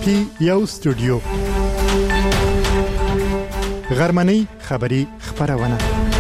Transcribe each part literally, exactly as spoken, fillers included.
پی یو استودیو غرمنۍ خبری خبرونه.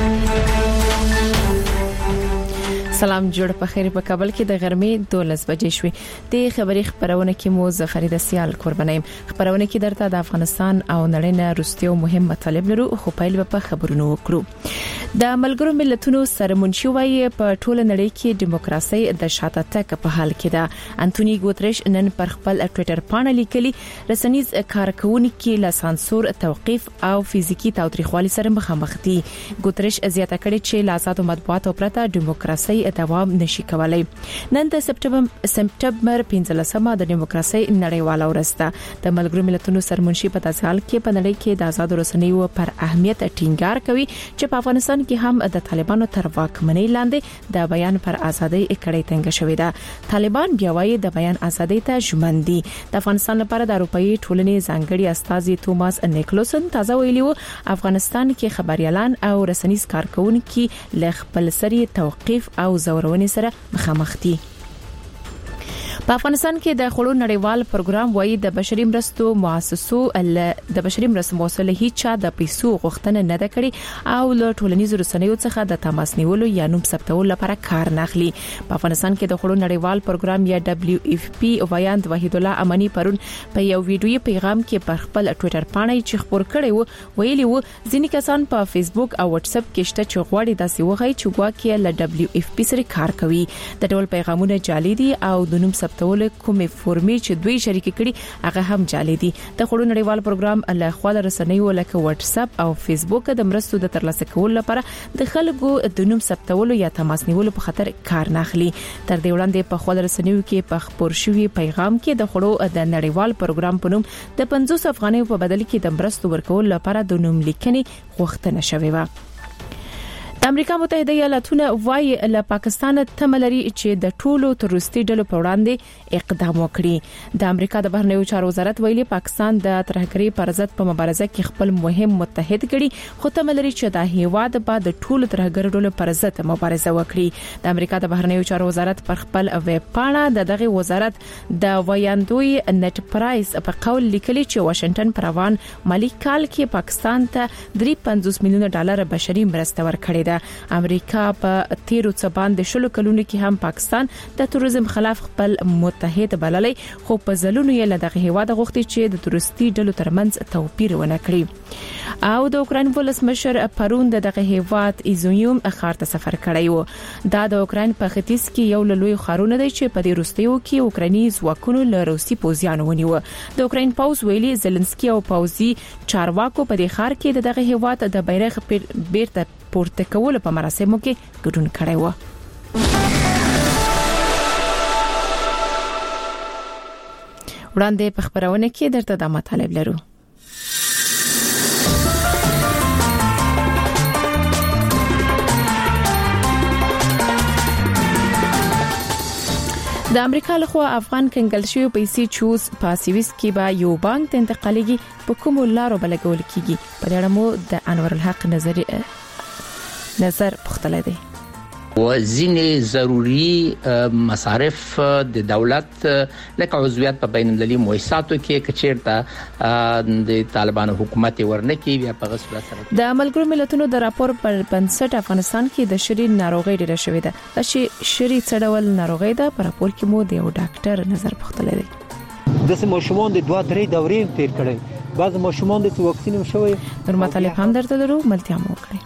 سلام جوړ په خیر په کابل کې د غرمې دولس بجې شوې. د خبري خبرونه کې مو ظفر دسیال قربانیم. خبرونه کې درته د افغانستان او نړۍ نه وروستیو مهم مطالب لرو خو پیل په خبرونو وکړو. د ملګرو ملتونو سرمنشي وايي په ټوله نړۍ کې دیموکراسي د شاته تګ په حال کې ده. انټونی ګوتریش نن پر خپل ټوئیټر باندې لیکلي رسنیز کارکونکو له سانسور، توقيف او فزیکی تاوتریخوالي سره مخامخ دي. ګوتریش زیاته کړې چې له آزاد مطبوعاتو پرته دیموکراسي دوام نشي کولای. نن د سپټمبر سپټمبر پنځلسمه د دیموکراسي نړیواله ورځ ده. د ملګرو ملتونو سرمنشي په تاسو حال کې په نړۍ کې د آزاد رسنیو پر اهمیت ټینګار کوي چې په افغانستان کې هم د طالبانو تر واکمنۍ لاندې د بیان پر ازادۍ کړې تنګ شوې ده. طالبان بیا وايي د بیان ازادۍ ته ژمن دي. د افغانستان لپاره د اروپאי ټولنې ځانګړي استاذي توماس نیکلوسن تازه ویلي وو افغانستان کې خبريالان او رسنیز کارکونکو له خپل سری توقيف او زورونې سره مخامخ دي. په افغانستان کې د خړو نړیوال پروګرام وایي د بشري مرستو مؤسسو د بشري مرستو موصله هیڅ د پیسو غوښتنه نه ده کړې او له ټولنیزو رسنیو څخه د تماس نیولو یا نوم ثبتولو لپاره کار نه اخلي. په افغانستان کې د خړو نړیوال پروګرام یا دبليو اف پی وایاند وحید الله امانی پرون په یو ویډیوي پیغام کې پر خپل ټوئیټر باندې چې خبر کړی وو ویلي وو ځینې کسان په فیسبوک او واتس اپ کې شته چې غواړي داسې وغوي چې ګواکې له دبليو اف پی سره کار کوي. د ټول پیغامونه جعلي دي او د نوم ثبتول کومې فورمې چې دوی شریک کړي هغه هم جعلي دي. د خړو نړیوال پروګرام له خوا د رسنیو لکه واتس اپ او فیسبوک د مرستو د ترلاسه کولو لپاره د خلکو د نوم ثبتولو یا تماس نیولو په خاطر کار نه اخلي. تر دې وړاندې په خوا د رسنیو کې په خبر شوی پیغام کې د خړو د نړیوال پروګرام په نوم د پنځوس افغانیو په بدل کې د مرستو ورکول لپاره د نوم لیکنې غوښتنه شوې و. د امریکا متحده ایالاتونه وايي له پاکستان تملري چې د ټولو تروریستي ډلو په وړاندې اقدام وکړي. د امریکا د بهرنیو چارو وزارت ویلي پاکستان د ترهګرۍ پر ضد په مبارزه کې خپل مهم متحد ګڼي خو تملري چې د هیواد په د ټولو ترهګر ډلو پر ضد مبارزه وکړي. د امریکا د بهرنیو چارو وزارت پر خپل ویب پاڼه د دغه وزارت د ویاندوی نت پرایس په قول لیکلي چې واشنگټن پر روان مالی کال کې پاکستان ته درې پنځوس میلیونه ډالر بشري مرسته ورکړې ده. امریکا په تیرو څه باندې شلو کلونو کې هم پاکستان د تروریزم خلاف خپل متحد بللی خو په ځلونو یې له دغه هیواد غوښتي چې د تروریستي ډلو ترمنځ توپیر ونه کړي. او د اوکرين ولسمشر پرون دغه هیواد ایزومیوم ښار ته سفر کړی و. دا د اوکرين په ختیځ کې یو لوی ښارونه دی چې په دې وروستیو کې اوکراني ځواکونو له روسي پوځیانو ونیو. د اوکرين پوز ویلي زيلنسکي او پوزي چارواکو په دې ښار کې دغه هیواد د بیرغ بیرته پورته کول په مراسمو کې ګډون کړی و. وړاندې په خبرونه کې درته د مطالب لرو. د امریکا لخوا افغان کنګل شوی پیسې چوز په سويس کې به یو بانک ته انتقالېږي په کوم لارو بلګول کیږي. په اړه مو د انور الحق نظر نظر پختله دی. وزینې ضروری مصارف د دولت لکه عضویت په بین المللي مؤسساتو کې کچیرته د طالبانو حکومت ورنکي بیا په غصب سره د ملګرو ملتونو د راپور پر بنسټ افغانستان کې د شری ناروغي ډیره شوې ده. چې شری څډول ناروغي ده پر راپور کې مو د یو ډاکټر نظر پختله دی. د ماشومان د دوه درې دورې تیر کړي بعض ماشومان د واکسین شوی نور مطالب هم درته درو ملتیا مو کړی.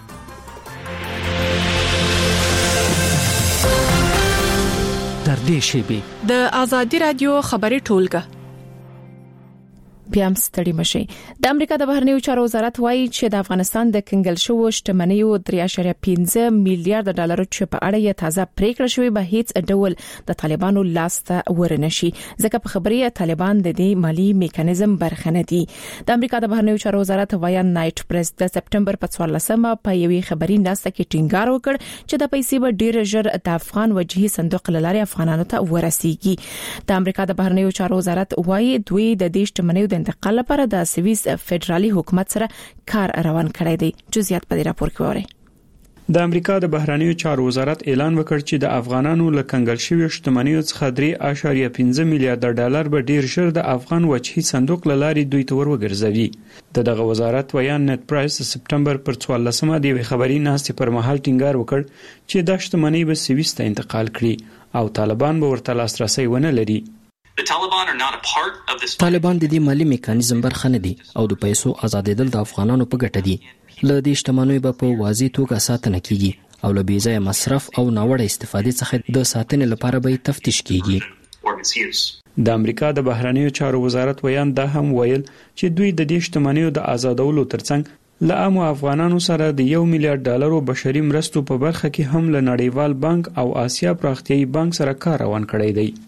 در دې شیبه د ازادي رادیو خبري ټولګه بیا هم ستړي مشي. د امریکا د بهرنیو چارو وزارت وایي چې د افغانستان د کنګل شوو شتمنیو درې اعشاریه پنځه میلیارډ ډالر چې په اړه یې تازه پریکړه شوې به هیڅ ډول د طالبانو لاسته ورنشي ځکه په خبري طالبان د دې مالی میکانیزم برخه نه دي. د امریکا د بهرنیو چارو وزارت وایان نایټ پریس د سپټمبر په څوارلسمه په یوې خبري ناسته کې ټینګار وکړ چې د پیسې به ډیر ژر د افغان وجهي صندوق لاري افغانانو ته ورسیږي. د امریکا د بهرنیو چارو وزارت وایي دوی د دې شتمنیو د انتقال لپاره د سويس فدرالي حکومت سره کار روان کړی دی. جزئیات په دې راپور کې وره. د امریکا د بهرنیو چارو وزارت اعلان وکړ چې د افغانانو له کنګل شویو شتمنیو څخه درې اعشاریه پنځه میلیارډ ډالر به ډیر ژر د افغان وجهي صندوق له لارې دوی ته ورګرځوي. د دغه وزارت ویان نت پرایس سپټمبر پر څوارلسمه د خبري ناستې پر مهال ټینګار وکړ چې د شتمنۍ به سویس ته انتقال کړي او طالبان به ورته لاسرسي ونه لري. طالبان د دې مالی میکانیزم برخه نه دي او د پیسو آزادېدل د افغانانو په ګټه دي. له دې شتمنیو به په واضح توګه ساتنه کیږي او له بېځایه مصرف او ناوړه استفادې څخه د ساتنې لپاره به تفتیش کیږي. د امریکا د بهرنیو چارو وزارت ویان دا هم ویل چې دوی د دې شتمنیو د آزادولو ترڅنګ له عامو افغانانو سره د یو میلیارډ ډالرو بشري مرستو په برخه کې هم له نړیوال بانک او آسیا پراختیایي بانک سره کار روان کړی دی.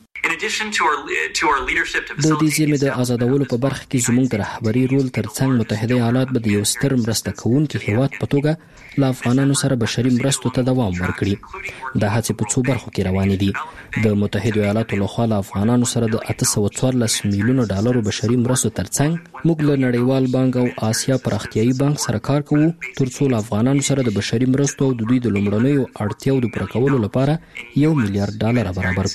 د دې زیرمې د آزادولو په برخه کې زموږ د رهبري رول ترڅنګ متحده ایالات به د یو ستر مرسته کوونکي هیواد په توګه له افغانانو سره بشري مرستو ته دوام ورکړي. د هڅې په څو برخو کې روانې دي. د متحده ایالاتو لخوا له افغانانو سره د اته سوه څوارلس میلیونو ډالرو بشري مرستو ترڅنګ موږ له نړیوال بانک او آسیا پراختیایي بانک سره کار کوو ترڅو له افغانانو سره د بشري مرستو او د دوی د لومړنیو اړتیاو د پوره کولو لپاره یو میلیارډ ډالر برابر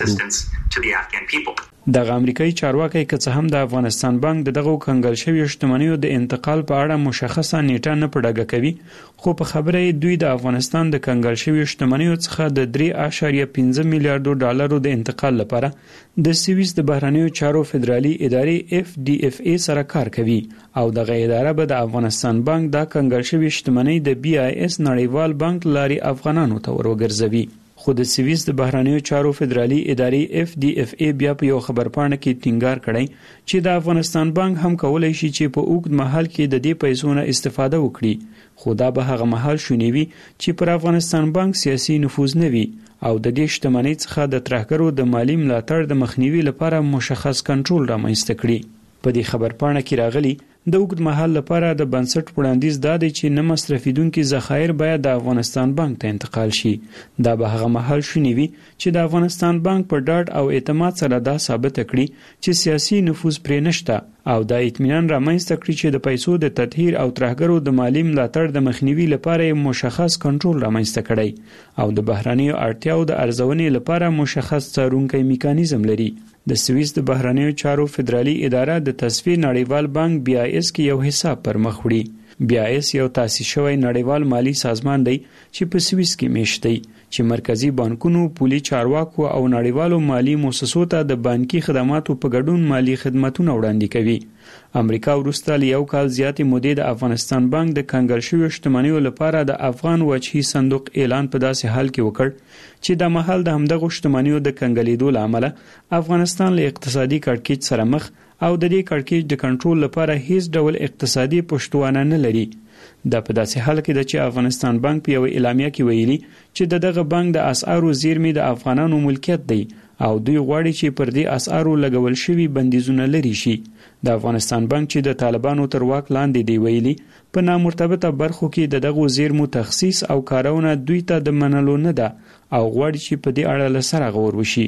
کړو. دغه امریکایي چارواکي که څه هم د افغانستان بانک دغه کنګل شوی شتمنیو د انتقال په اړه مشخصه نیټه نه پړګه کوي، خو په خبره دوی د افغانستان د کنګل شوی شتمنیو څخه د درې اعشاریه پنځه میلیارډ ډالرو د انتقال لپاره د سویس د بهرنیو چارو فدرالي ادارې اف ډي اف ای سره کار کوي او دغه اداره به د افغانستان بانک د کنګل شوی شتمنۍ د بي آی اس نړیوال بانک لاري افغانانو ته ورګرځوي. خو د سویس د بهرنیو چارو فدرالي ادارې اف ډي اف ای بیا په یو خبرپاڼه کې ټینګار کړی چې د افغانستان بانک هم کولای شي چې په اوږد مهال کې د دې پیسو نه استفاده وکړي، خو دا به هغه مهال شونی وي چې پر افغانستان بانک سیاسي نفوذ نه وي او د دې شتمنۍ څخه د ترهګرو د مالی ملاتړ د مخنیوي لپاره مشخص کنټرول رامنځته کړي. په دې خبرپاڼه کې راغلي د اوږد مهال لپاره د بنسټ وړاندیز دا دی چې نه مصرفیدونکي ذخایر باید د افغانستان بانک ته انتقال شي. دا به هغه مهال شونی وي چې د افغانستان بانک په ډاډ او اعتماد سره دا ثابت کړي چې سیاسي نفوذ پرې نشته او دا اطمینان رامنځته کړي چې د پیسو د تطهیر او ترهګرو د مالی ملاتړ د مخنیوي لپاره مشخص کنټرول رامنځته کړي او د بهرنیو اړتیاو د ارزونې لپاره مشخص څارونکي میکانیزم لري. د سویس د بهرنیو چارو فدرالي اداره د تصفیې نړیوال بانک بي آی اس کې یو حساب پر مخ وړي. بي آی اس یو تاسیس شوی نړیوال مالی سازمان دی چې په سویس کې میشت دی چې مرکزی بانکونو، پولي چارواکو او نړیوالو مالی مؤسسو ته د بانکي خدماتو په ګډون مالی خدماتونه وړاندې کوي. امریکا وروسته له یو کال زیاتې مودې د افغانستان بانک د کنګل شویو شتمنیو لپاره د افغان وجهي صندوق اعلان په داسې حال کې وکړ چې د مهال د همدغه شتمنیو د کنګلېدو له امله افغانستان له اقتصادي کړکېچ سره مخ او د دې کړکېچ د کنټرول لپاره هیڅ ډول اقتصادي پشتوانه نه لري. دا په داسې حال کې ده چې افغانستان بانک په یو اعلامیه کې ویلي چې دغه بانک د اسعارو زیرمې د افغانانو ملکیت دی او دوی غواړي چې پر دې اسعارو لګول شوي بندیزونه لري شي. د افغانستان بانک چې د طالبانو تر واک لاندې دی ویلي په نامرتبطه برخو کې د دغه زیرمو تخصیص او کارونه دوی ته د منلو نه ده او غواړي چې په دې اړه له سره غور وشي.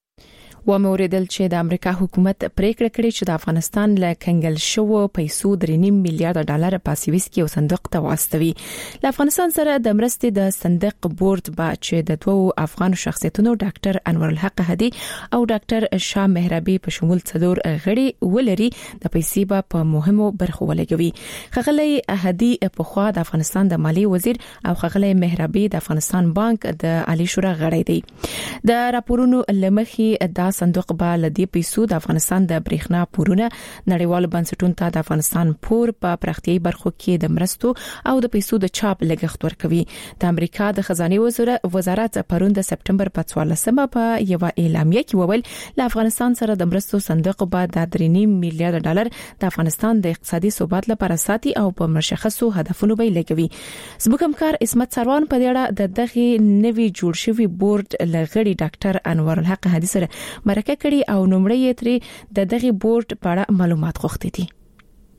و موریدل چې د امریکا حکومت پریکړه کړې چې د افغانستان له کنګل شوو پیسو درې نیم میلیارډ ډالر په سویس کې یو صندوق ته واستوي. له افغانستان سره د مرستې د صندوق بورډ با چې د دوو افغان شخصیتونو ډاکټر انور الحق هدي او ډاکټر شاه مهربي په شمول څلور غړي ولري د پیسې به په مهمو برخو ولګوي. خغلی هدي په خوا د افغانستان د مالی وزیر او خغلی مهربي د افغانستان بانک د عالی شورا غړی دی. د راپورونو لمخې د صندوق به لدی پیسو د افغانستان د برېښنا پورونه نړیوال بنسټونو ته د افغانستان پور په پراختیایي برخو کې د مرستو او د پیسو د چاپ لګښت ورکوي. د امریکا د خزانه وزارت پرون د سپټمبر په څوارلسمه په یو اعلامیه کې وویل له افغانستان سره د مرستو صندوق به د درې نیم میلیارډ ډالر د افغانستان د اقتصادي ثبات لپاره ساتي او په مشخصو هدفونو به لګوي. زموږ همکار اسمت سروان په دې اړه د دغه نوي جوړ شوی بورډ لغړي ډاکټر انور الحق هدي سره مرکه کړي او نومړی یې ترې د دغه بورډ په اړه معلومات غوښتي دي.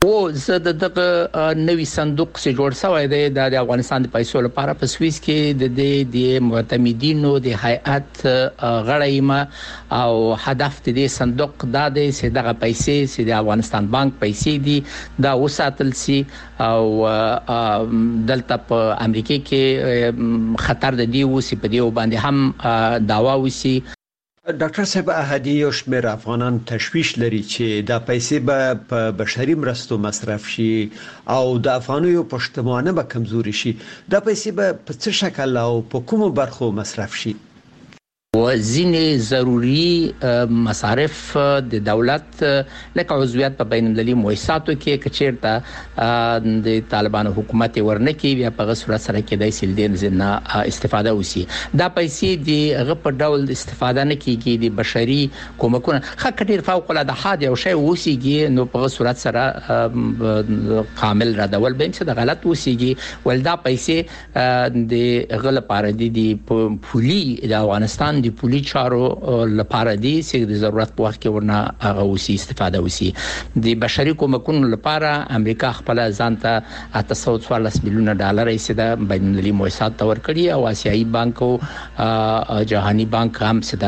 او زه دغه نوې صندوق چې جوړ شوی دی د افغانستان د پیسو لپاره په سويس کې د دې د معتمدینو د هیئت غړی ما او هدف د صندوق دا دی چې دغه پیسې چې د افغانستان بانک پیسې دي دا وساتل سي او دلته په امریکا کې خطر د دی وسی په دی باندې هم داوا وسی. ډاکټر صاحب احدی یو شمېر افغانان تشویش لري چې دا پیسې به په بشري مرستو مصرف شي او د افغانیو پښتمانه به کمزوري شي. دا پیسې به په څه شکل او په کومو برخو مصرف شي؟ وزینې ضروری مصارف د دولت لکه عضویت په بین المللي مؤسساتو کې کچیرته د طالبانو حکومت ورنکي بیا په صورت سره کې د سیلدین زنا استفاده وسی. دا پیسې د غ په ډول استفاده نه کیږي د بشري کومکونه خا کډیر فوق العاده حاد او شی وسیږي نو په صورت سره کامل ردول به چې د غلط وسیږي ول دا پیسې د غ لپاره د پولي د افغانستان د پولي چارو لپاره دي چې د ضرورت په وخت کې ورنه هغه وسی استفاده وسی. د بشري کومکونو لپاره امریکا خپل ځانته اته سوه څوارلس میلیونه ډالر یې د بین المللي مؤسسات تور کړی او آسیایي بانک او جهاني بانک هم چې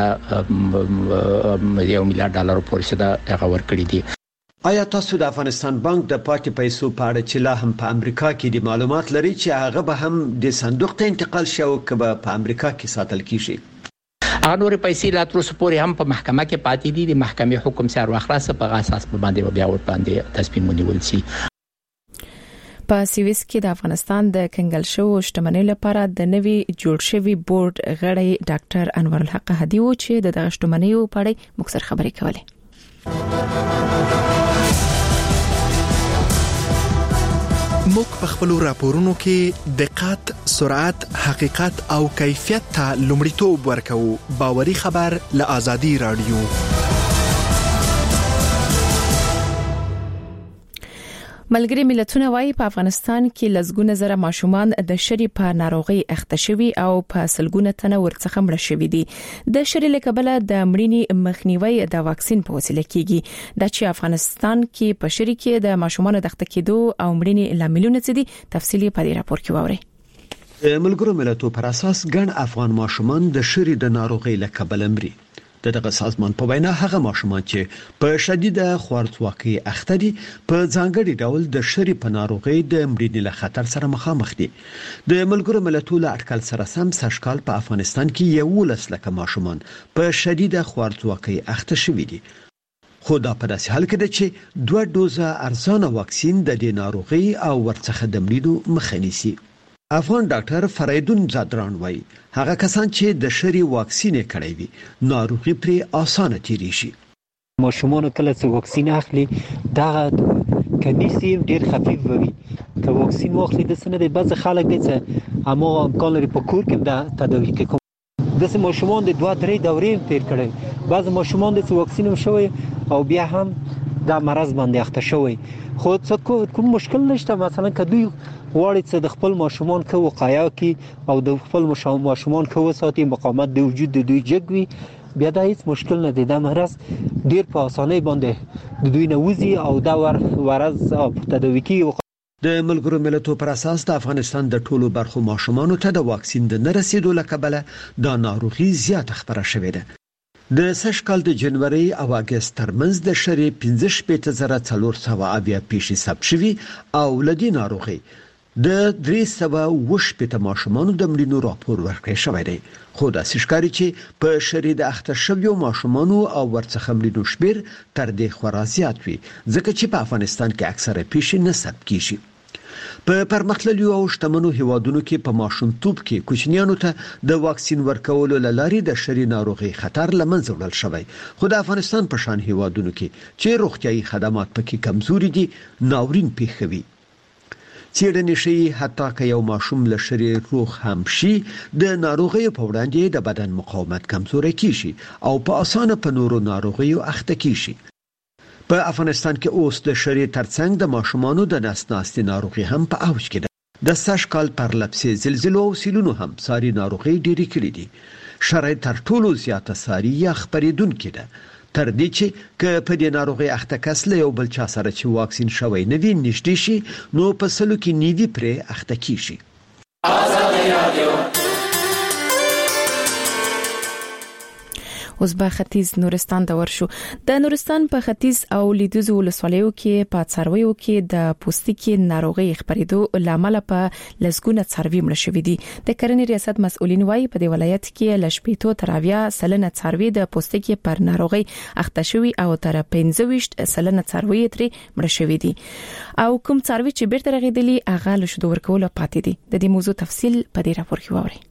د یو میلیارډ ډالر پورې د هغه ور کړی دي. آیا تاسو د افغانستان بانک د پاتې پیسو په اړه چې لا هم په امریکا کې د معلومات لري چې هغه به هم د صندوق ته انتقال شي او که په امریکا کې ساتل کیږي؟ هغه نور پیسې لا تر اوسه پورې هم په محکمه کې پاتې دي. د محکمې حکم سره واخلاص په اساس په باندې بیا ور باندې تصمیم ونیول شي. په سويس کې د افغانستان د کنګل شو شتمنۍ لپاره د نوي جوړ شوی بورډ غړی ډاکټر انور الحق هدی و چې د دغه شتمنۍ په اړه مختصر خبرې کولې. موږ په خپل راپورونو کې دقت، سرعت، حقیقت او کیفیت ته لومړیتوب ورکوو. باوري خبر له آزادي رادیو. ملګری ملتونه وايي په افغانستان کې لزګونه زره ماشومان د شری په ناروغي اخته شوي او په سلګونه تنه ورڅخه مړه شوي دي. د شری له کبله د مړینې مخنیوي د واکسین په وسیله کیږي. د چې افغانستان کې په شری کې د ماشومان د اخته کېدو او مړینې لاملونه څه دي تفصيلي په دې راپور کې ووري. ملګرو ملتونو پر اساس ګڼ افغان ماشومان د شری د ناروغي له کبله مري. دغه سازمان په وینا هغه ماشومان چې په شدیده خوارځواکۍ اخته دي په ځانګړي ډول د شری په ناروغي د مړینې له خطر سره مخامخ دي. د ملګرو ملتونو اټکل سره سم سږکال په افغانستان کې یولس لکه ماشومان په شدیده خوارځواکۍ اخته شوي دي. خو دا په داسې حال کې ده چې دوه دوزه ارزانه واکسین د دې ناروغي او ورڅخه د مړینو مخه نیسي. افغان ډاکټر فریدون زادران وایي هغه کسان چې د شری واکسین کړی وي ناروغي پرې اسانه تیری شي. ماشومان کله چې واکسین اخلي دا کنيسي ډیر خفيف وي. که واکسین واخلي د سنه د بعض خلک دي چې اما امکان لري په کور کې دا تداوی کوي. د ماشومان د دوه درې دورې تیر کړي. بعض ماشومان د واکسین هم شوی او بیا هم دا مرض باندې اخته شوی. خو څه کوم مشکل نشته. مثلا کدی وړي چې د خپل ماشومان کو وقایع کی او د خپل ماشومان کو ساتي مقاومت د وجود د دوی جګوي بیا دا هیڅ مشکل نه دی. دا مرض ډیر په اسانۍ باندې د دوی نه وزي او دا ور ورز او تداوی کی. د ملګرو ملتونو پر اساس د افغانستان د ټولو برخو ماشومانو ته د واکسین د نه رسیدو لکبله دا ناروغي زیاته خبره شوې ده. د سږکال د جنوري او اگست ترمنځ د شری پنځه شپږ زره څلور سوه اویا پیښې ثبت شوي او لدی ناروغي د درې سوه اووه شپږ ماشومانو د مړینو راپور ورکړی شوی دی. خو دا ښکاري چې په شری د اخته شویو ماشومانو او ورڅخه مړینو شمیر تر دې خورا زیات وي ځکه چې په افغانستان کې اکثره پیښې نه ثبت کیږي. په پرمختللو او شتمنو هیوادونو کې په ماشومتوب کې کوچنیانو ته د واکسین ورکولو لاري د شری ناروغي خطر لمنځه وړل شوی. خو د افغانستان په شان هیوادونو کې چې روغتيایي خدمات پکې کمزوري دي ناورین پیښوي. څېړنې ښيي حتی که یو ماشوم له شری روغ هم شي د ناروغي په وړاندې د بدن مقاومت کمزوري کیږي او په اسانه په نورو ناروغیو اخته کیږي. په افغانستان کې اوس د شری ترڅنګ د ماشومانو د نس ناستي ناروغي هم په اوج کې ده. د سږکال پر لپسې زلزلو او سیلونو هم ساري ناروغي ډېری کړې دي. شری تر ټولو زیاته ساري یا خپرېدونکې ده. تر دې چې ک په دې ناروغي اخته کس له یو بل چا سره چې واکسین شوی نه وي نشټي شي نو په سلو کې نیوي پرې اخته کیږي. اوس به ختیځ نورستان ته ورشو. د نورستان په ختیځ او لیدوز ولسوالیو کې په څارویو کې د پوستکي ناروغي خبرېدو لامل په لسګونه څاروي مړ شوي دي. د کرنې ریاست مسؤلین وايي په دې ولایت کې لشپېتو تراویا سلنه څاروي د پوستکي پر ناروغي اخته شوي او تر پنځه ویشت سلنه څاروي ترې مړ شوي دي او کوم څاروي چې بیرته رغېدلي هغه له شودو ورکولو پاتې دي. د دې موضوع تفصیل په دې راپور کې وورئ.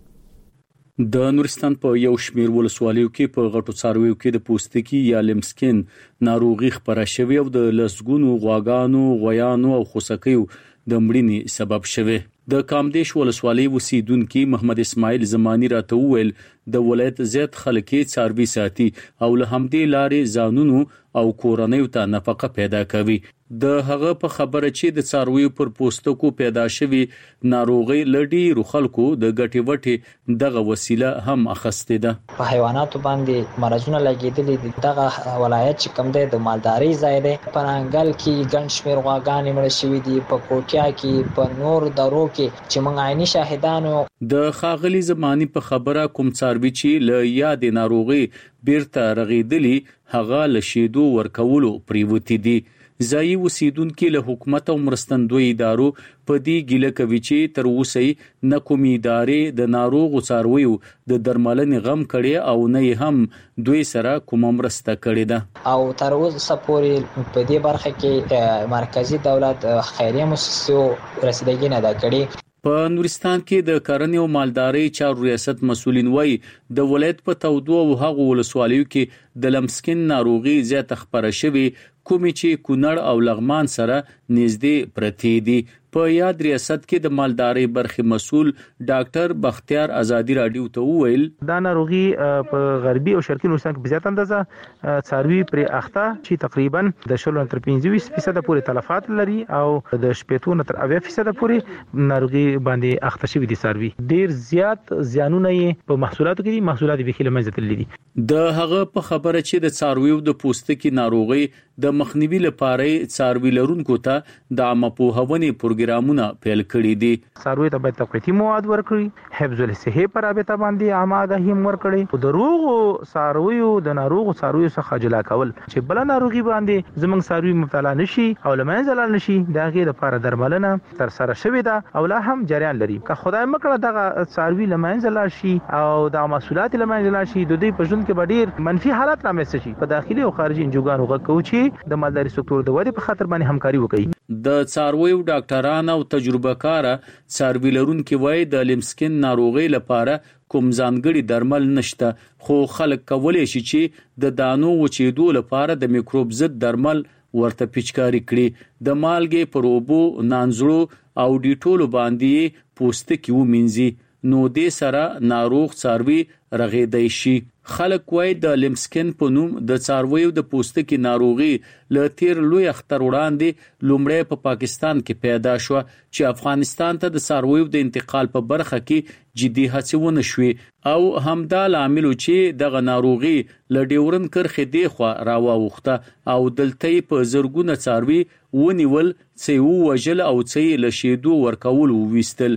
د نورستان په یو شمیر ولسوالیو کې په غټو څارویو کې د پوستکي یا لمسکن ناروغي خبره شوې او د لسګونو غواګانو، غویانو او خوسکیو د مړینې سبب شوه. د کامدیش ولسوالۍ اوسیدونکو محمد اسماعیل زمانی راته وویل د ولایت زیات خلک څاروي ساتي او له همدې لارې ځانونو او کورنۍ ته نفقه پیدا کوي. د هغه په خبره چې د څارویو پر پوستکو پیدا شوی ناروغي لړډي خلکو د ګټي وټي دغه وسیله هم اخسته ده. په حیواناتو باندې مرزونه لګیدلې دي. دغه ولایت چې کوم دی د مالداري ځای دی. په انګل کې ګڼ شمېر غواګانې مړ شوي دي. په کوټیا کې په نور درو کې چې موږ عیني شاهدانو. د خاغلی زمانی په خبره کوم څاروي چې له یاد ناروغي بیرته رغیدلی هغه له شیدو ورکولو پریوتی دي. ځایي اوسیدونکو له حکومت او مرستندوی ادارو په دې ګیله کوي چې تر اوسه نه کومې ادارې د ناروغ څارویو د درملنې غم کړي او نه هم دوی سره کوم مرسته کړي ده او تر اوسه پورې په دې برخه کې مرکزی دولت خیریه مؤسسو رسیدګي نه دا کړي. په نورستان کې د کرنې او مالدارۍ چارو ریاست مسؤلین وایي د ولایت په تودو او هغو ولسوالیو کې د لمسکن ناروغي زیات خبره شوي کومې چې کونړ او لغمان سره نږدې پرتې دي. په یاد ریاست کې د مالدارۍ برخې مسؤل ډاکټر بختیار آزادی رادیو ته وویل دا ناروغي په غربي او شرقي نورستان کې بزیات اندازه څاروي پر اخته چې تقریبا د شلو تر پنځه فیصد پورې تلفات لري او د شپږ تر اویا فیصد پورې ناروغي باندې اخته شوی دي. څاروي ډیر زیات زیانونه یې په محصولاتو کې دي. محصولات به خله منځ تللي دي. د هغه په خبره چې د څارویو د پوستکي ناروغي د مخنیوي لپاره څاروي لرونکو ته د عامه پوهاونې پروګرامونه پیل کړي دي. څاروي ته باید تقویتي مواد ورکړي. حفظ الصحه پر رابطه باندې عامه آگاهي ورکړي. د روغو څارویو د ناروغو څارویو څخه جلا کول چې بل ناروغي باندې زمنګ څاروي مبتلا نشي او لمنځه لاړ نشي دغه لپاره درملنه تر سره شوې ده او لا هم جریان لري. که خدای مکړه دغه څاروي لمنځه لاړ شي او د محصولات لمنځه لاړ شي د دوی په ژوند کې ډیر منفي حالات رامنځته شي. په داخلي او خارجي انجوګانو غوښتو چې د مالداري سکتور د ودې په خاطر باندې همکاري وکړي. د څارویو ډاکټران او تجربه کار څاروي لرونکو وایي د لمسکن ناروغي لپاره کوم ځانګړي درمل نشته خو خلک کولای شي چې د دانو وچېدو لپاره د میکروب ضد درمل ورته پیچکاری کړي. د مالګې پر اوبو نانزړو او ډیټولو باندې پوستکي ومنځي نو دې سره ناروغ څاروي رغېدای شي. خلک وایي د لمسکن په نوم د څارویو د پوستکي ناروغي له تیر لوی اختر وړاندې لومړی په پاکستان کې پیدا شو چې افغانستان ته د څارویو د انتقال په برخه کې جدي هڅې ونه شوې او همدا لامل چې دغه ناروغي له ډیورن کرخې دی خو راووخته او دلته په زرګونه څاروي ونیول چې وو وجل او چې له شیدو ورکول وويستل.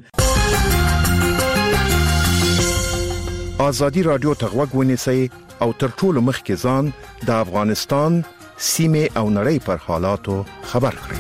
آزادی رادیو ته غوږ ونیسئ او تر ټولو مخکې ځان د افغانستان سیمه او نړۍ پر حالاتو خبر کړئ.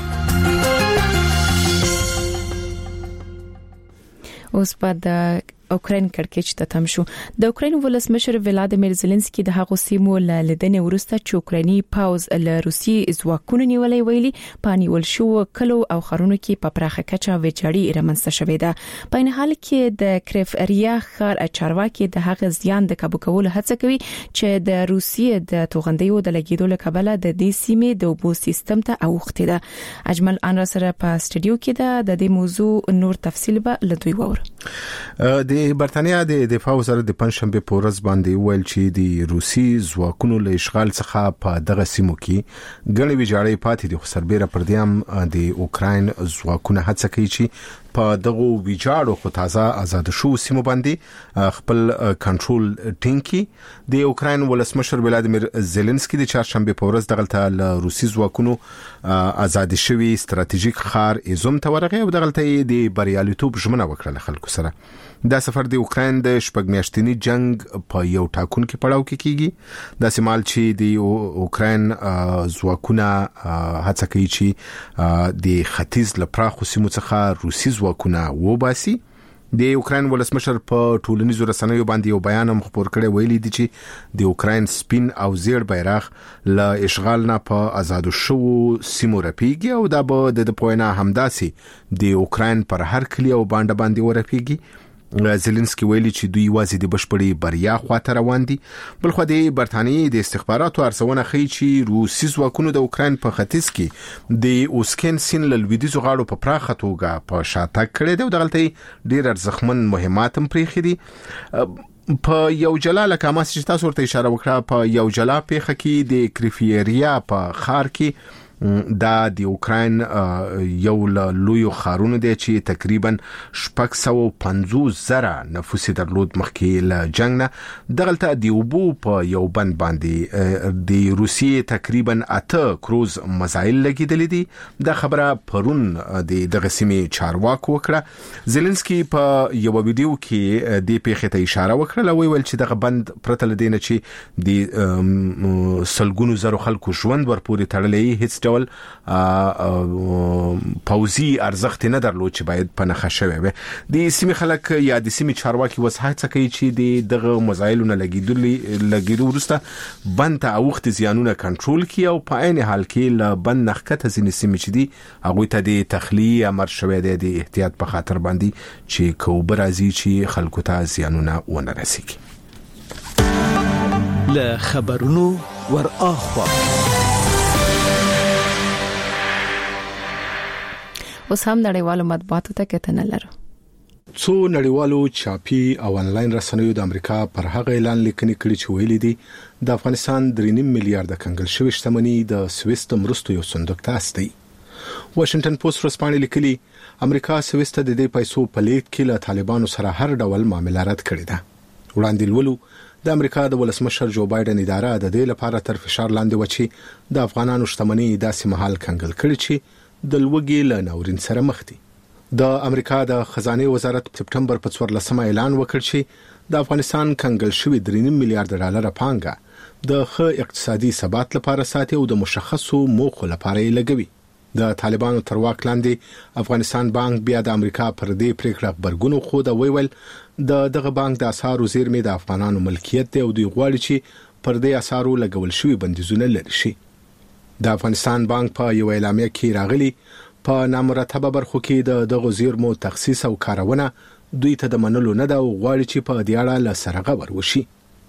اوس په د اوکراین کړکېچ ته تم شو. د اوکراین ولسمشر ولادیمیر زيلنسکي د هغو سیمو له لیدنې وروسته چې اوکرایني پاوز له روسي ځواکونو نیولې ویلي پانیول شو کلو او خرونو کې په پراخه کچه وچړی رامنځته شوې ده. په نه حال کې د کریف اریا خار چارواکي د هغه زیان د کابو کولو هڅه کوي چې د روسیې د توغندیو د لګیدو لپاره د دې سیمې د اوبو سیستم ته اوخته ده. اجمل ان سره په استودیو کې ده. د دې موضوع نور تفصیل به لدوی وور. د برتانیا د دفاع وزارت د پنځشنبه په ورځ باندې ویل چې د روسي ځواکونو له اشغال څخه په دغه سیمو کې ګڼې ویجاړې پاتې دي. خو سربېره پر دې هم د اوکراین ځواکونه هڅه کوي چې په دغه ویجاړو خو تازه آزاد شو سیمو باندې خپل کنټرول ټینګي. د اوکرين ولسمشر ولادیمیر زيلنسکي د چهارشنبه په ورځ دغلته ل روسي ځواکونو آزاد شوی ستراتیژیک خار ایزوم ته ورغی او دغلته د بریالیتوب ژمنه وکړه خلکو سره. دا سفر د اوکرين د شپږ میاشتنی جنگ په یو ټاکونکو پړاو کې کیږي. د سیمال چې د اوکرين ځواکونه هڅه کوي چې د ختیځ لپاره سیمو څخه روسي ځواکونه وباسي. د اوکرين ولسمشر په ټولنیزو رسنیو باندې یو بیان هم خبر کړی ویلي دی چې د اوکرين سپین او زیړ بیرغ له اشغال نه په آزاد شو سیمو رپیږي او دا به د پوینا همداسي د اوکرين پر هر کلی او باندې باندې ورپیږي. زيلنسکي ویلي چې دوی وازي د بشپړي بریا خواته روان دي. بل خو د برتانیې د استخباراتو ارزونه ښیي چې روسي ځواکونو د اوکرين په ختیځ کې د اوسکن سین لویدیزو غاړو په پراخه توګه په شاتګ کړي دي او دغلته ډیر ارزښتمن مهمات هم پرېخي دي. په یو جلاله کماس چې تاسو ورته اشاره وکړه په یو جلا پیخه کې د کریفیریا په خار کې دا د اوکرين یو لوی خارونه دی چې تقریبا شپږ سوه او پنځوس زره نفوس درلود مخکې له جنگ نه. دغلته د اوبو په یو بند باندې د روسیې تقریبا اته کروز مزایل لګیدل دي. دا خبره پرون د دغه سیمې چارواکو وکړه. زيلنسکي په یو ویډیو کې د پیښې ته اشاره وکړه او ویل چې دغه بند پرته لدینه چې د سلګونو زرو خلکو ژوند ورپورې تړلې هیڅ ډول پوزي ارزښت نه درلود چې باید په نخښه شوی وي. د سیمې خلک یا د سیمې چارواکي وسحت کوي چې دغه مزایلونه لګیدل لګیدو ورسته بند ته اوخت زیانونه کنټرول کړي او په عین حال کې ل بند نخکته ځینې سیمې چې دي هغه ته د تخلیه امر شوی دی د احتیاط په خاطر باندې چې کوبر ازي چې خلکو ته زیانونه ونه رسیږي. له خبرونو ور اخوا اوس هم نړیوالو مطبوعاتو ته کتنه لرو. څو نړیوالو چاپی او انلاین رسنیو د امریکا پر هغه اعلان لیکنې کړي چې ویلي دي د افغانستان درې نیم میلیارډ کنګل شوی شتمنۍ د سويس د مرستو یو صندوق ته استي. واشنگټن پوسټ ورسپانې لیکلي امریکا سويس ته د دې پیسو په لیږد کې له طالبانو سره هر ډول معاملات رد کړي ده. وړاندې لولو د امریکا د ولسمشر جو بایدن اداره د دې لپاره تر فشار لاندې و چې د افغانانو شتمنۍ داسې محل کنګل کړي چې د لوګي له ناورین سره مخ دي. د امریکا د خزانه وزارت سپټمبر په څوارلسمه اعلان وکړ چې د افغانستان کنګل شوی درې نیم میلیارډ ډالر پانګه د ښه اقتصادي ثبات لپاره ساتي او د مشخصو موخو لپاره یې لګوي. د طالبانو تر واک لاندې افغانستان بانک بیا د امریکا پر دې پریکړه خبرګونو خو د ویول د دغه بانک د اسعارو زیرمې د افغانانو ملکیت دی او دوی غواړي چې پر دې اسعارو لګول شوی بندیزونه لري شي. د افغانستان بانک په یو اعلامیه کې راغلي په نامرتبه برخو کې د دغه زیرمو تخصیص او کارونه دوی ته د منلو نه دا غواړي چې په دې اړه له سرغه ورشي.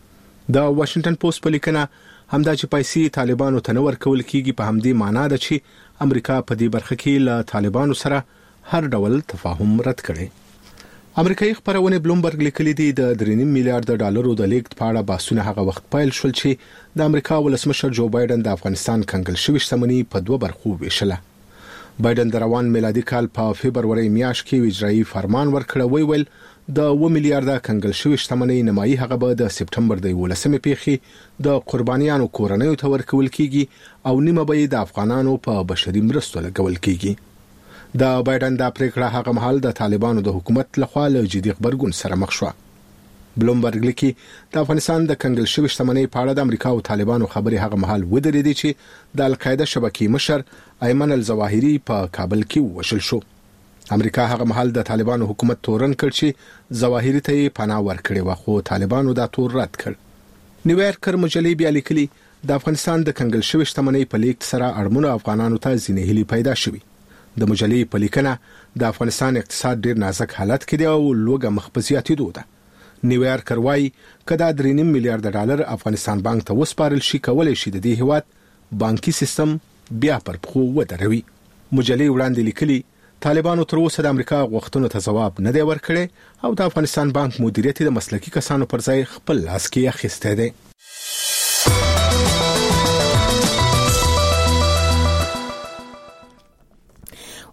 د واشنگټن پوسټ په لیکنه همدا چې پیسې طالبانو ته نور کول کیږي په همدې معنی ده چې امریکا په دې برخه کې له طالبانو سره هر ډول تفاهم رد کړي. امریکایي خبرونه بلومبرګ لیکلي دي د درې نیم میلیارډ ډالرو د لیږد په اړه بحثونه هغه وخت پیل شول چې د امریکا ولسمشر جو بایدن د افغانستان کنګل شوی شتمنۍ په دوه برخو ویشله. بایدن د روان میلادي کال په فبرवरी میاشت کې اجرایي فرمان ورکړ وی ویل د و میلیارډ کنګل شوی شتمنۍ نمایي هغه به د سپټمبر د ولسمې پیښې د قربانیانو کورنیو ته ورکول کیږي او نیمه به د افغانانو په بشري مرستو لګول کیږي. د بایدن د پریکړه هغه مهال د طالبانو د حکومت لخوا له جدي خبرګون سره مخ شو. بلومبرګ لیکي د افغانستان د کنګل شوی شتمنۍ په اړه د امریکا او طالبانو خبري هغه مهال ودرېدي چې د القاعده شبکې مشر ایمن الظواهری په کابل کې وشل شو. امریکا هغه مهال د طالبانو حکومت تورن کړ چې ظواهری ته پناه ورکړي و خو طالبانو دا تور رد کړ. نیویارکر مجلې بیا لیکلي د افغانستان د کنګل شوی شتمنۍ په لیک سره اړمنو افغانانو ته ځینې هلي پیدا شوي. د مجلې په لیکنه د افغانستان اقتصاد ډیر نازک حالت کې دی او لوګه مخبزياتي دوده. نیویارکر وايي کدا درې نیم میلیارډ ډالر افغانستان بانک ته وسپارل شي کولای شي د دې هیواد بانکي سیستم بیا پر پخو ودروي. مجلې وړاندې لیکلي طالبانو تر اوسه د امریکا غوښتنو ته جواب نه دی ورکړی او د افغانستان بانک مدیریت د مسلکي کسانو پر ځای خپل لاس کې اخیسته دی.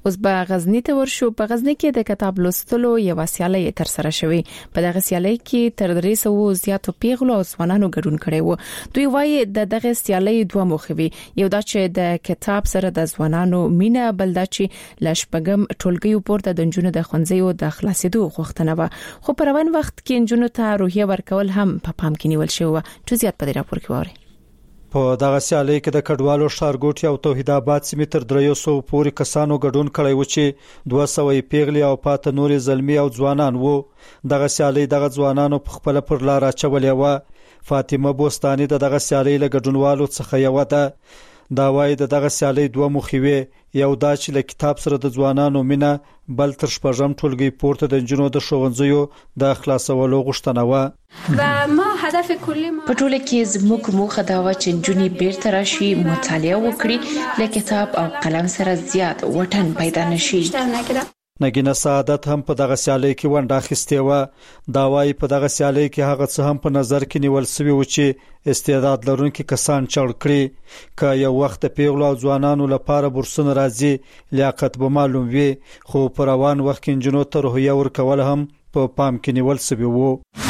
اوس به غزنی ته ورشو. په غزنی کې د کتاب لوستلو یو سیالي تر سره شوې. په دغه سیالي کې تر درې سوه زیاتو پیغلو او ځوانانو ګډون کړي وو. دوی وایي د دغه سیالي دوه موخې وي. یو دا چې د کتاب سره د ځوانانو مینه، بل دا چې لشپګم ټولګي پورته د جنونو د خنځیو د خلاصېدو غوښتنه و. خو په روان وخت کې جنونو ته روحیه ورکول هم په پام کې نیول شوی و. چې زیات په دې راپور کې واره. په دغه سیالي کې د کډوالو ښارګوټي او توحید آباد سیمې تر درې سوه پورې کسانو ګډون کړی و چې دوه سوه پیغلي او پاته نورې زلمی او ځوانان وو. دغه سیالي دغه ځوانانو په خپل پر لار اچولې و. فاطمه بوستاني د دغه سیالي له ګډونوالو څخه یو ده. دا وايي د دغه سیالي دوه موخې وي. یو دا چې له کتاب سره د ځوانانو مینه، بل تر شپږم ټولګي پورته د جنونو د ښوونځیو د خلاصولو غوښتنه و. و ما هدف کلی ما په ټوله کې زموږ موخه دا و چې جنونې بیرته راشي، مطالعه وکړي، له کتاب او قلم سره زیات وطن پیدا نشي. نګینه سعادت هم په دغه سیالي کې ونډه اخیستې و. دا وايي په دغه سیالي کې هغه څه هم په نظر کې نیول شوی و چې استعداد لرونکي کسان چړ کړي. که یو وخت پیغلو او ځوانانو لپاره بورسونه راځي، لیاقت به معلوم وي، خو په روان وخت کې جنونو ته روحیه ورکول هم په پام کې نیول شوی وو.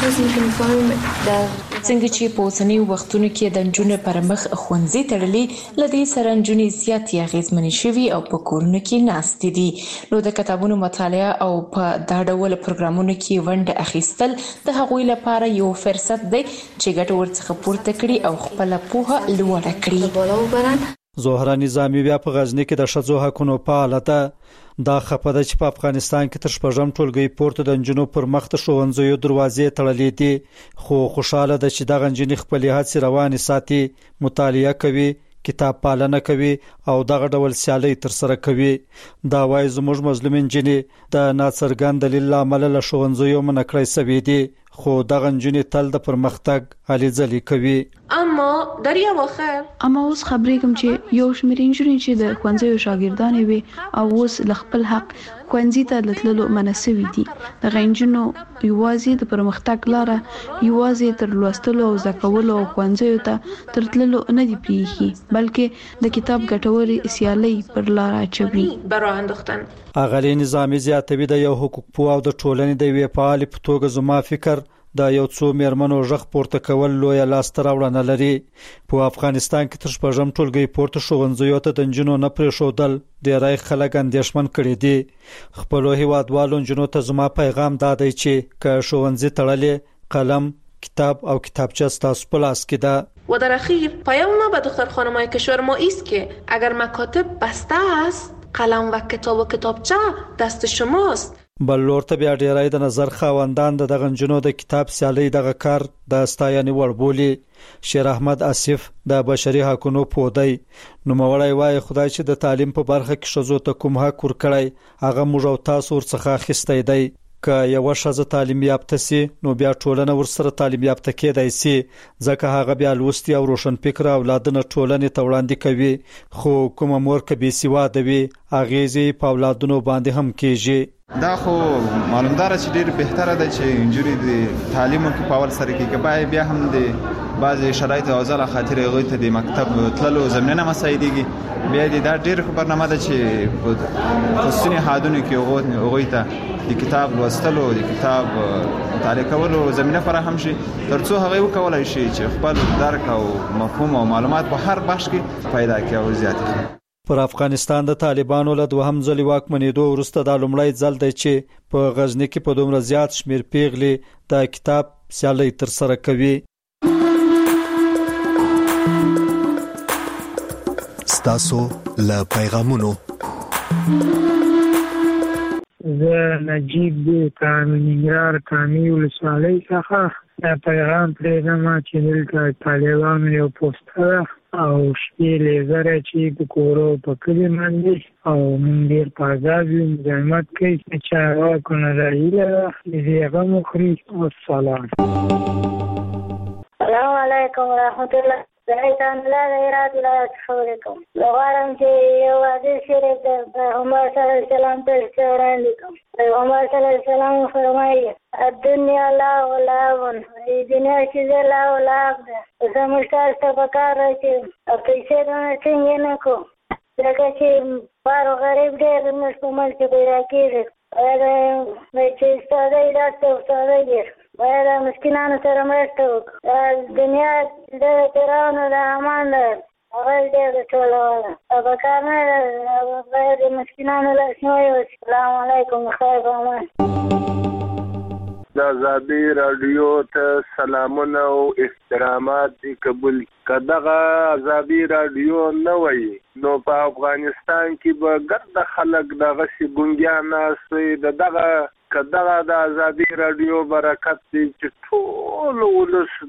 څنګه چې په اوسنی وختونو کې د جنونو پر مخ خوندزي تړلې، لدې سره جنونې زیات یاغېزمنې شوي او په کورونو کې ناست دي. نو د کتابونو مطالعه او په دا ډول پروګرامونو کې ونډه اخیستل د هغوی لپاره یو فرصت دی چې ګټه ورڅخه پورته کړي او خپل پوهه لوړه کړي. زهره نظامی بیا په غزنی کې د ښځو حقونو فعاله ده. دا خپه ده چې په افغانستان کې تر شپږم ټولګي پورته د جنونو پر مخ ته ښوونځیو دروازې تړلې دي. خو خوشاله ده چې دغه جنې خپل هڅې روانې ساتي، مطالعه کوي، کتاب پالنه کوي او دغه ډول سیالي تر سره کوي. دا وايي زموږ مظلوم جنې د ناڅرګند دلیل لامل له ښوونځیو منع کړی شوی دي، خو دغه جنې تل د پرمختګ هلي ځلي کوي. اما در یو اخر اما اوس خبرې کوم چې یو شمېر انجونې چې د ښوونځیو شاګردانې وي او اوس ل خپل حق ښوونځي ته لتللو مناسوي دي. د غنجونو یوازې د پرمختګ لاره یوازې تر لوستلو او زکولو او ښوونځیو ته تر تللو نه دی پریږي، بلکې د کتاب ګټوري سیالي پر لار اچوي. برای انداختن اغلی نظامی زیاتوي د یو حقوق پوه او د ټولنې د وی فعال په توګه زما فکر دا یو څو میرمنو ژغ پورته کول لوی لاسته راوړنه لري. په افغانستان کې تر شپږم ټولګي پورته ښوونځیو ته د جنونو نه پرېښودل ډېری خلک اندېښمن کړي دي. خپلو هیوادوالو جنونو ته زما پیغام دا دی چې که ښوونځي تړلې، قلم، کتاب او کتابچه ستاسو په لاس کې ده. و در اخیر پیام ما به دختر خانم‌های کشور ما است که اگر مکاتب بسته است، قلم و کتاب و کتابچه دست شماست. بل لور ته بیا ډیرای د نظر خاوندان د دغه جنونو د کتاب سیالي دغه کار د ستاینې وړ بولي. شیر احمد اسف د بشري حقوقو پودی نو مولای وای خدای چې د تعلیم په برخه کې شزو ته کوم حق ورکړی هغه موږ او تاسو ورڅخه اخیستی دی. که یو شزه تعلیم یافته سي نو بیا ټولنه ورسره تعلیم یافته کېدای سي، ځکه هغه بیا لوستي او روشن فکر اولادونه ټولنې ته وړاندې کوي. خو کوم مور کې بي سواده وي اغیزې په اولادونو باندې هم کېږي. دا خو معلومدار چې ډیر بهتره ده چې انجوري د تعلیم کې پاور سره کې کبای بیا هم د بعضی شرایط او ځله خاطر غوي ته د مکتب تللو زمينه مساعدېږي. بیا د دا ډیر خبرنامه ده چې په خصوصي حادونو کې غوي ته د کتاب لوستلو، د کتاب مطالعه کولو زمينه فراهم شي، ترڅو هغه وکولای شي چې خپل درک او مفهوم او معلومات په هر بخش کې پیدا کړي او زیات کړي. پر افغانستان د طالبانو له دوهم ځل واکمنېدو وروسته د لومړی ځل دی چې په غزنی کې په دومره زیات شمیر پیغلي د کتاب سیالي تر سره کوي. ستاسو له پیغامونو زه نجیب دی کامنګرار کامی ولسوالۍ څخه دا پیغام پرېږدم چې دلته طالبانو یو پوسټر او شپې لیزره چې په کورو په کلي باندې او موږ ډېر په عذاب یو مزاحمت کوي چې چارواکو نه دا هیله ده چې دې غم وخوري. والسلام. السلام علیکم ورحمت الله. زایتان لا غیرات لا تحولکم. لغارم چې یو حدیث شریف د پیغمبر صلی الله علیه وسلم ته وړاندې کوم. پیغمبر صلی الله علیه وسلم فرمایي الدنیا لعب و لعب، دنیا چې لعب و لعب ده. زموږ تاسو ته پکار دی چې پیسې دونه څنګه نه کو لکه چې بار غریب ډېر موږ په ملک کې پیدا کېږي باید چې استادۍ داسې استادۍ ډېر باید مسکینانو سره مرسته وکړو دنیا د پیرانو د امان ده هغه ډېر ټولوله او په کار نه ده باید د مسکینانو لاسنیوی وشي. السلام علیکم خیر امان. د آزادي رادیو ته سلامونه او احترامات قبول کداغه آزادي رادیو نه وای نو په افغانستان کې به ګرد خلک دغه شي ګونګیا ناسوي دغه کداغه د آزادي رادیو برکت دي چې ټول ولس